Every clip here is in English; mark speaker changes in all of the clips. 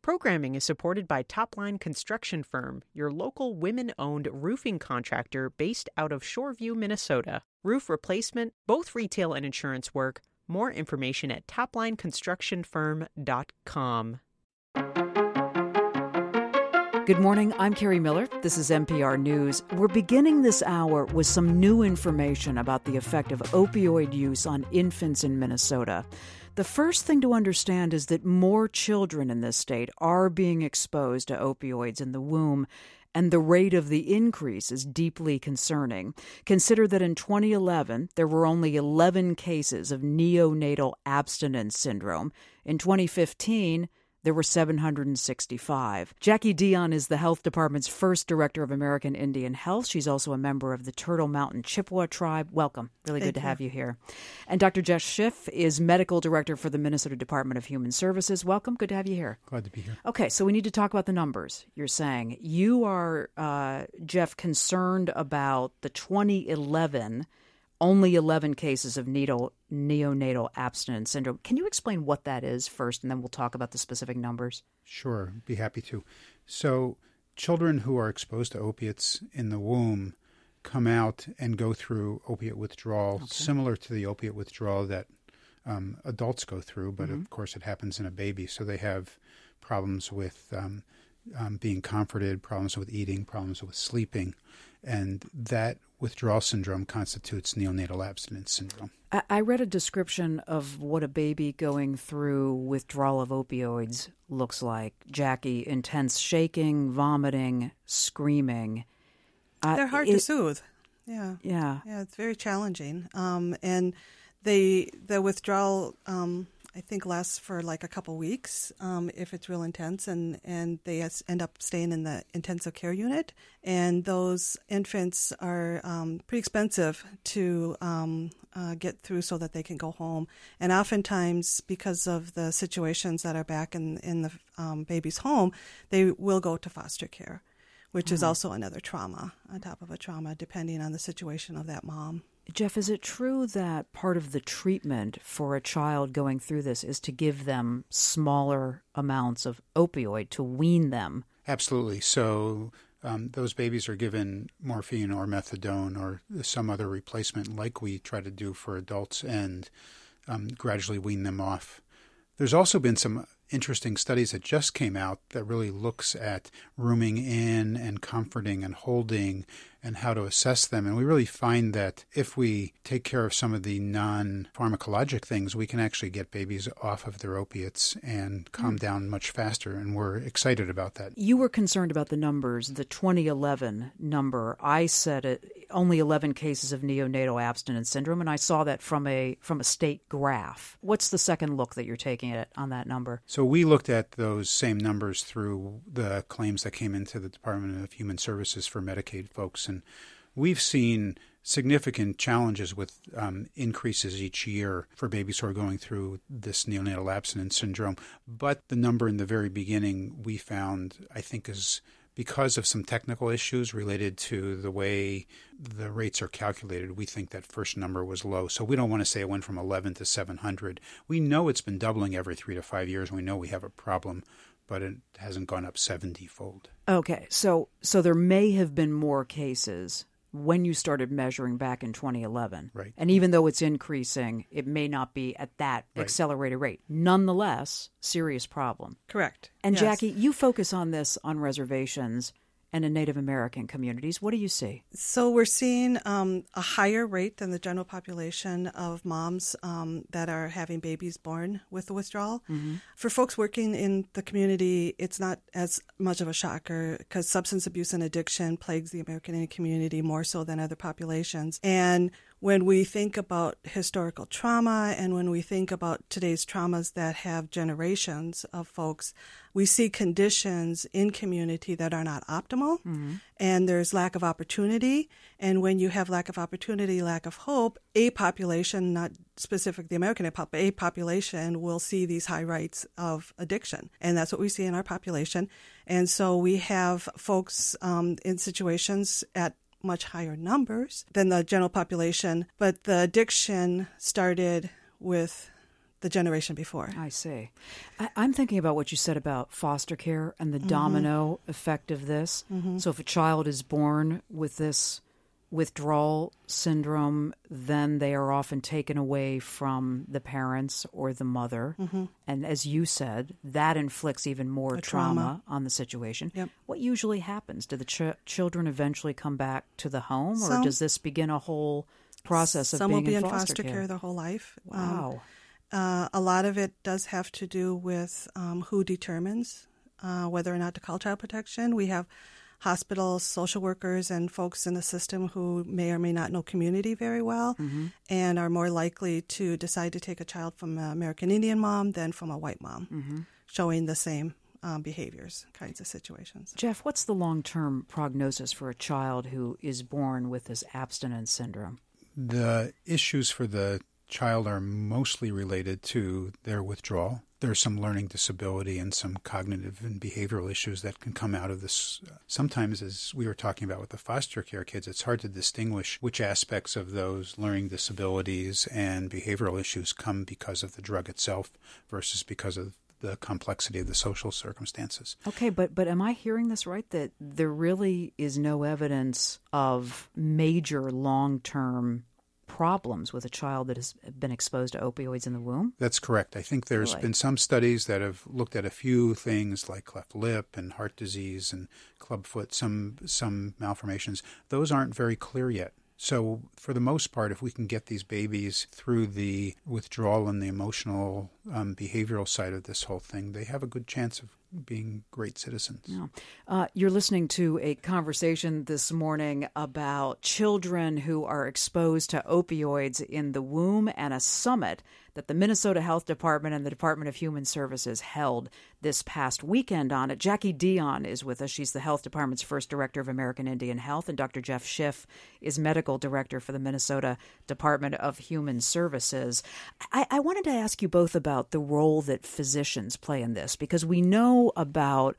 Speaker 1: Programming is supported by Topline Construction Firm, your local women-owned roofing contractor based out of Shoreview, Minnesota. Roof replacement, both retail and insurance work. More information at toplineconstructionfirm.com.
Speaker 2: Good morning, I'm Carrie Miller. This is NPR News. We're beginning this hour with some new information about the effect of opioid use on infants in Minnesota. The first thing to understand is that more children in this state are being exposed to opioids in the womb, and the rate of the increase is deeply concerning. Consider that in 2011, there were only 11 cases of neonatal abstinence syndrome. In 2015, there were 765. Jackie Dion is the health department's first director of American Indian Health. She's also a member of the Turtle Mountain Chippewa tribe. Welcome. Really good to have you here. And Dr. Jess Schiff is medical director for the Minnesota Department of Human Services. Welcome. Good to have you here.
Speaker 3: Glad to be here.
Speaker 2: Okay, so we need to talk about the numbers. You're saying you are, Jeff, concerned about the 2011 only 11 cases of neonatal abstinence syndrome. Can you explain what that is first, and then we'll talk about the specific numbers?
Speaker 3: Sure, be happy to. So children who are exposed to opiates in the womb come out and go through opiate withdrawal, similar to the opiate withdrawal that adults go through, but of course it happens in a baby. So they have problems with being comforted, problems with eating, problems with sleeping, and that withdrawal syndrome constitutes neonatal abstinence syndrome.
Speaker 2: I read a description of what a baby going through withdrawal of opioids looks like. Jackie, intense shaking, vomiting, screaming.
Speaker 4: They're hard to soothe. Yeah. Yeah, it's very challenging. And the withdrawal, I think, lasts for like a couple weeks if it's real intense, and they end up staying in the intensive care unit. And those infants are pretty expensive to get through so that they can go home. And oftentimes, because of the situations that are back in the baby's home, they will go to foster care, which is also another trauma on top of a trauma, depending on the situation of that mom.
Speaker 2: Jeff, is it true that part of the treatment for a child going through this is to give them smaller amounts of opioid to wean them?
Speaker 3: Absolutely. So those babies are given morphine or methadone or some other replacement like we try to do for adults and gradually wean them off. There's also been some interesting studies that just came out that really looks at rooming in and comforting and holding and how to assess them. And we really find that if we take care of some of the non-pharmacologic things, we can actually get babies off of their opiates and calm down much faster. And we're excited about that.
Speaker 2: You were concerned about the numbers, the 2011 number. I said it, only 11 cases of neonatal abstinence syndrome, and I saw that from a state graph. What's the second look that you're taking at on that number?
Speaker 3: So we looked at those same numbers through the claims that came into the Department of Human Services for Medicaid folks, and we've seen significant challenges with increases each year for babies who are going through this neonatal abstinence syndrome. But the number in the very beginning we found, I think, is because of some technical issues related to the way the rates are calculated. We think that first number was low. So we don't want to say it went from 11 to 700. We know it's been doubling every 3 to 5 years. We know we have a problem, but it hasn't gone up 70-fold.
Speaker 2: Okay, so there may have been more cases when you started measuring back in 2011.
Speaker 3: Right.
Speaker 2: And even though it's increasing, it may not be at that accelerated rate. Nonetheless, serious problem.
Speaker 4: Correct.
Speaker 2: And
Speaker 4: yes.
Speaker 2: Jackie, you focus on this on reservations and in Native American communities. What do you see?
Speaker 4: So we're seeing a higher rate than the general population of moms that are having babies born with the withdrawal. Mm-hmm. For folks working in the community, it's not as much of a shocker because substance abuse and addiction plagues the American Indian community more so than other populations. And when we think about historical trauma and when we think about today's traumas that have generations of folks, we see conditions in community that are not optimal, and there's lack of opportunity. And when you have lack of opportunity, lack of hope, a population, not specifically the American, but a population will see these high rates of addiction. And that's what we see in our population. And so we have folks in situations at much higher numbers than the general population, but the addiction started with the generation before.
Speaker 2: I see. I'm thinking about what you said about foster care and the domino effect of this. So if a child is born with this withdrawal syndrome, then they are often taken away from the parents or the mother. And as you said, that inflicts even more trauma on the situation.
Speaker 4: Yep.
Speaker 2: What usually happens? Do the children eventually come back to the home, or does this begin a whole process of being in foster care?
Speaker 4: Some will be in foster care their whole life.
Speaker 2: Wow.
Speaker 4: A lot of it does have to do with who determines whether or not to call child protection. We have hospitals, social workers, and folks in the system who may or may not know community very well and are more likely to decide to take a child from an American Indian mom than from a white mom, showing the same behaviors, kinds of situations.
Speaker 2: Jeff, what's the long-term prognosis for a child who is born with this abstinence syndrome?
Speaker 3: The issues for the child are mostly related to their withdrawal. There's some learning disability and some cognitive and behavioral issues that can come out of this. Sometimes, as we were talking about with the foster care kids, it's hard to distinguish which aspects of those learning disabilities and behavioral issues come because of the drug itself versus because of the complexity of the social circumstances.
Speaker 2: Okay, but am I hearing this right, that there really is no evidence of major long-term problems with a child that has been exposed to opioids in the womb?
Speaker 3: That's correct. I think there's been some studies that have looked at a few things like cleft lip and heart disease and clubfoot, some malformations. Those aren't very clear yet. So for the most part, if we can get these babies through the withdrawal and the emotional behavioral side of this whole thing, they have a good chance of being great citizens.
Speaker 2: Yeah. You're listening to a conversation this morning about children who are exposed to opioids in the womb and a summit that the Minnesota Health Department and the Department of Human Services held this past weekend on it. Jackie Dion is with us. She's the Health Department's first director of American Indian Health, and Dr. Jeff Schiff is medical director for the Minnesota Department of Human Services. I wanted to ask you both about the role that physicians play in this, because we know about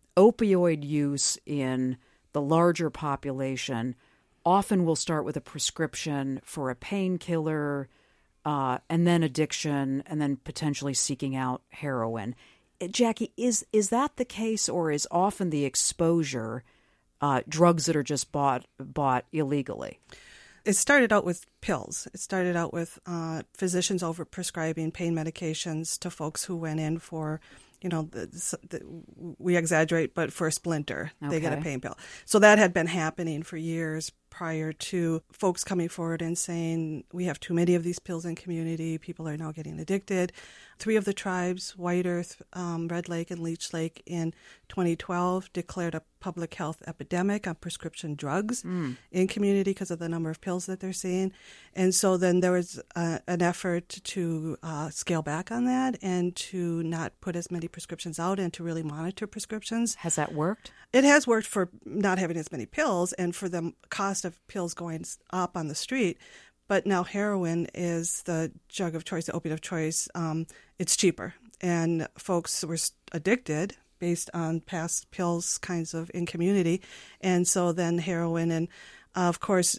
Speaker 2: opioid use in the larger population. Often we'll start with a prescription for a painkiller, and then addiction, and then potentially seeking out heroin. Jackie, is that the case, or is often the exposure drugs that are just bought illegally?
Speaker 4: It started out with pills. It started out with physicians over-prescribing pain medications to folks who went in for, we exaggerate, but for a splinter, they get a pain pill. So that had been happening for years prior to folks coming forward and saying, we have too many of these pills in community, people are now getting addicted. 3 of the tribes, White Earth, Red Lake, and Leech Lake, in 2012 declared a public health epidemic on prescription drugs in community because of the number of pills that they're seeing. And so then there was an effort to scale back on that and to not put as many prescriptions out and to really monitor prescriptions.
Speaker 2: Has that worked?
Speaker 4: It has worked for not having as many pills and for the cost of pills going up on the street. But now heroin is the drug of choice, the opiate of choice. It's cheaper. And folks were addicted based on past pills kinds of in community. And so then heroin and, of course,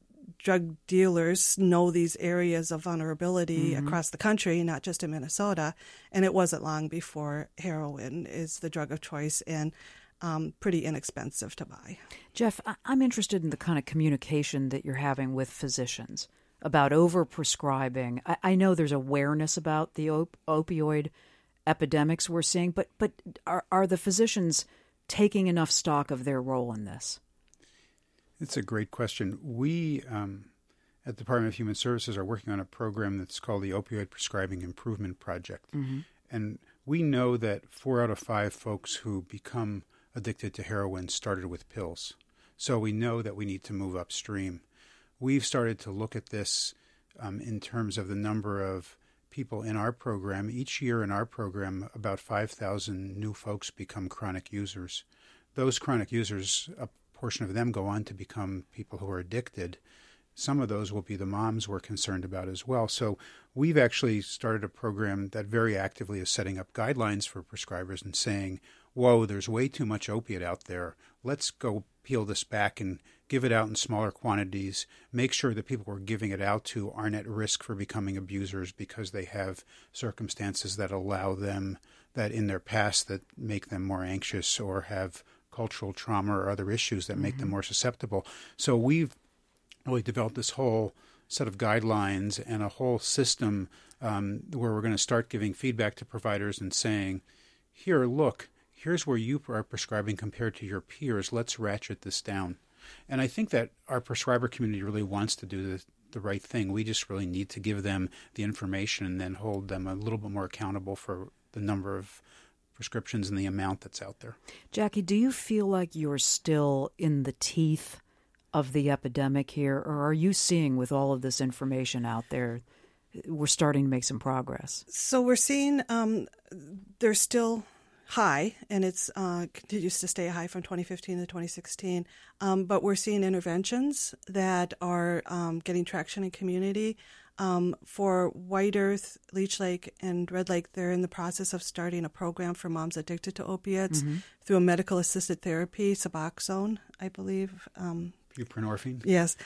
Speaker 4: drug dealers know these areas of vulnerability across the country, not just in Minnesota. And it wasn't long before heroin is the drug of choice and pretty inexpensive to buy.
Speaker 2: Jeff, I'm interested in the kind of communication that you're having with physicians about over-prescribing. I know there's awareness about the opioid epidemics we're seeing, but are the physicians taking enough stock of their role in this?
Speaker 3: It's a great question. We at the Department of Human Services are working on a program that's called the Opioid Prescribing Improvement Project. And we know that 4 out of 5 folks who become addicted to heroin started with pills. So we know that we need to move upstream. We've started to look at this in terms of the number of people in our program. Each year in our program, about 5,000 new folks become chronic users. Those chronic users, a portion of them go on to become people who are addicted. Some of those will be the moms we're concerned about as well. So we've actually started a program that very actively is setting up guidelines for prescribers and saying, whoa, there's way too much opiate out there. Let's go peel this back and give it out in smaller quantities, make sure that people we're giving it out to aren't at risk for becoming abusers because they have circumstances that allow them, that in their past that make them more anxious or have cultural trauma or other issues that make them more susceptible. So we've really developed this whole set of guidelines and a whole system where we're going to start giving feedback to providers and saying, here, look, here's where you are prescribing compared to your peers. Let's ratchet this down. And I think that our prescriber community really wants to do the right thing. We just really need to give them the information and then hold them a little bit more accountable for the number of prescriptions and the amount that's out there.
Speaker 2: Jackie, do you feel like you're still in the teeth of the epidemic here, or are you seeing with all of this information out there, we're starting to make some progress?
Speaker 4: So we're seeing they're still high, and it's continues to stay high from 2015 to 2016. But we're seeing interventions that are getting traction in community. For White Earth, Leech Lake, and Red Lake, they're in the process of starting a program for moms addicted to opiates through a medical-assisted therapy, Suboxone, I believe.
Speaker 3: Buprenorphine?
Speaker 4: Yes.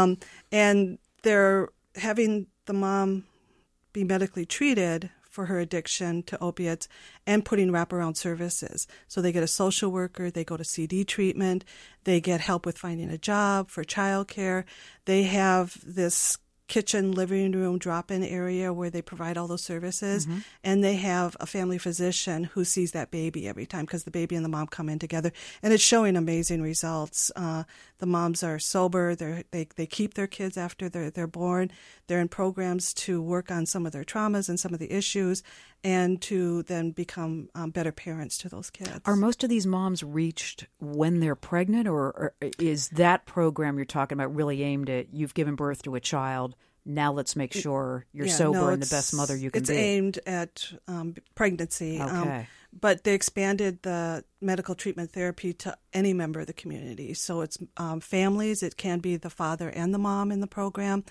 Speaker 4: And they're having the mom be medically treated for her addiction to opiates and putting wraparound services. So they get a social worker, they go to CD treatment, they get help with finding a job, for childcare. They have this kitchen, living room, drop-in area where they provide all those services. And they have a family physician who sees that baby every time because the baby and the mom come in together. And it's showing amazing results. The moms are sober. They keep their kids after they're born. They're in programs to work on some of their traumas and some of the issues and to then become better parents to those kids.
Speaker 2: Are most of these moms reached when they're pregnant, or is that program you're talking about really aimed at you've given birth to a child, now let's make sure you're sober and the best mother you can be?
Speaker 4: It's aimed at pregnancy.
Speaker 2: Okay.
Speaker 4: But they expanded the medical treatment therapy to any member of the community. So it's families. It can be the father and the mom in the program.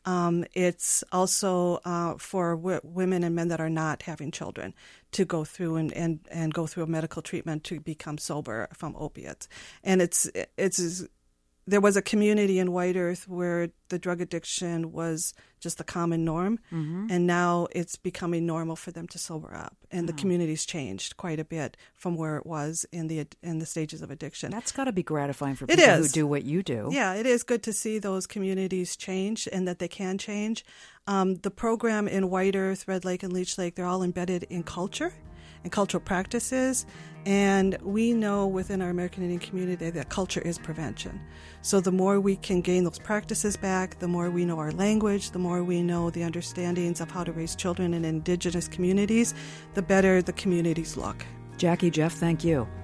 Speaker 4: It's also for women and men that are not having children to go through and go through a medical treatment to become sober from opiates. And it's there was a community in White Earth where the drug addiction was just the common norm, and now it's becoming normal for them to sober up. And the community's changed quite a bit from where it was in the stages of addiction.
Speaker 2: That's got to be gratifying for people who do what you do.
Speaker 4: Yeah, it is good to see those communities change and that they can change. The program in White Earth, Red Lake, and Leech Lake, they're all embedded in culture and cultural practices. And we know within our American Indian community that culture is prevention. So the more we can gain those practices back, the more we know our language, the more we know the understandings of how to raise children in indigenous communities, the better the communities look.
Speaker 2: Jackie, Jeff, thank you.